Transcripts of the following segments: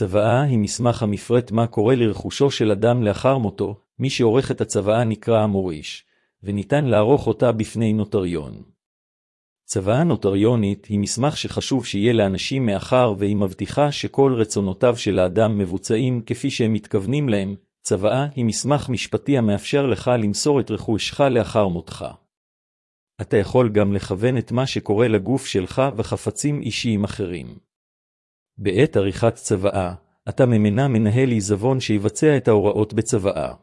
צוואה היא מסמך המפרט מה קורה לרכושו של אדם לאחר מותו. מי שעורך את הצוואה נקרא המוריש, וניתן לערוך אותה בפני נוטריון. צוואה נוטריונית היא מסמך שחשוב שיהיה לאנשים מאחר, והיא מבטיחה שכל רצונותיו של האדם מבוצעים כפי שהם מתכוונים להם. צוואה היא מסמך משפטי המאפשר לך למסור את רכושך לאחר מותך. אתה יכול גם לכוון את מה שקורה לגוף שלך וחפצים אישיים אחרים. בעת עריכת צוואה, אתה ממנה מנהל עיזבון שיבצע את ההוראות בצוואה.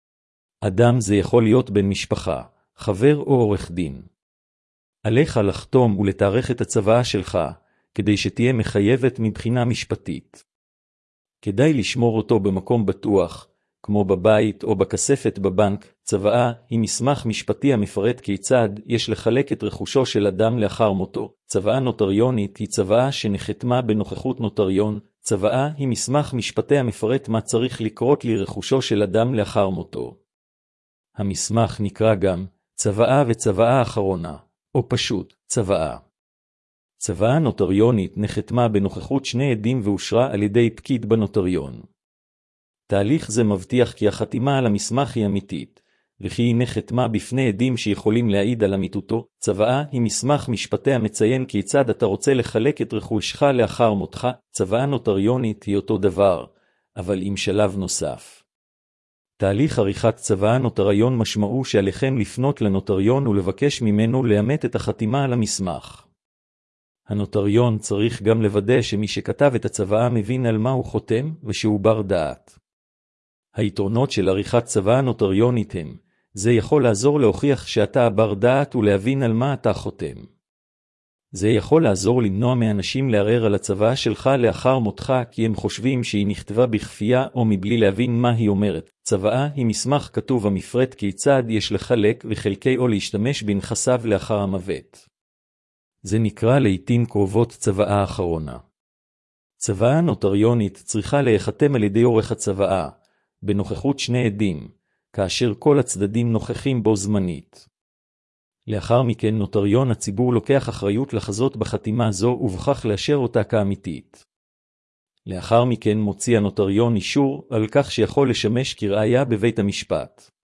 אדם זה יכול להיות בן משפחה, חבר או עורך דין. עליך לחתום ולתארך את הצוואה שלך, כדי שתהיה מחייבת מבחינה משפטית. כדאי לשמור אותו במקום בטוח, כמו בבית או בכספת בבנק. צוואה היא מסמך משפטי המפרט כיצד יש לחלק את רכושו של אדם לאחר מותו. צוואה נוטריונית היא צוואה שנחתמה בנוכחות נוטריון. צוואה היא מסמך משפטי המפרט מה צריך לקרות לרכושו של אדם לאחר מותו. המסמך נקרא גם צוואה וצוואה אחרונה, או פשוט צוואה. צוואה נוטריונית נחתמה בנוכחות שני עדים ואושרה על ידי פקיד בנוטריון. תהליך זה מבטיח כי החתימה על המסמך היא אמיתית, וכי היא נחתמה בפני עדים שיכולים להעיד על אמיתותו. צוואה היא מסמך משפטי המציין כיצד אתה רוצה לחלק את רכושך לאחר מותך. צוואה נוטריונית היא אותו דבר, אבל עם שלב נוסף. תהליך עריכת צוואה נוטריון משמעו שעליכם לפנות לנוטריון ולבקש ממנו לאמת את החתימה על המסמך. הנוטריון צריך גם לוודא שמי שכתב את הצוואה מבין על מה הוא חותם ושהוא בר דעת. היתרונות של עריכת צוואה נוטריונית הם, זה יכול לעזור להוכיח שאתה בר דעת ולהבין על מה אתה חותם. זה יכול לעזור למנוע מאנשים לערער על הצוואה שלך לאחר מותך כי הם חושבים שהיא נכתבה בכפייה או מבלי להבין מה היא אומרת. צוואה היא מסמך כתוב המפרט כיצד יש לחלק וחלקי או להשתמש בנכסיו לאחר המוות. זה נקרא לעתים קרובות צוואה אחרונה. צוואה נוטריונית צריכה להיחתם על ידי עורך הצוואה, בנוכחות שני עדים, כאשר כל הצדדים נוכחים בו זמנית. לאחר מכן נוטריון הציבור לוקח אחריות לחזות בחתימה זו ובכך לאשר אותה כאמיתית. לאחר מכן מוציא הנוטריון אישור על כך שיכול לשמש כראיה בבית המשפט.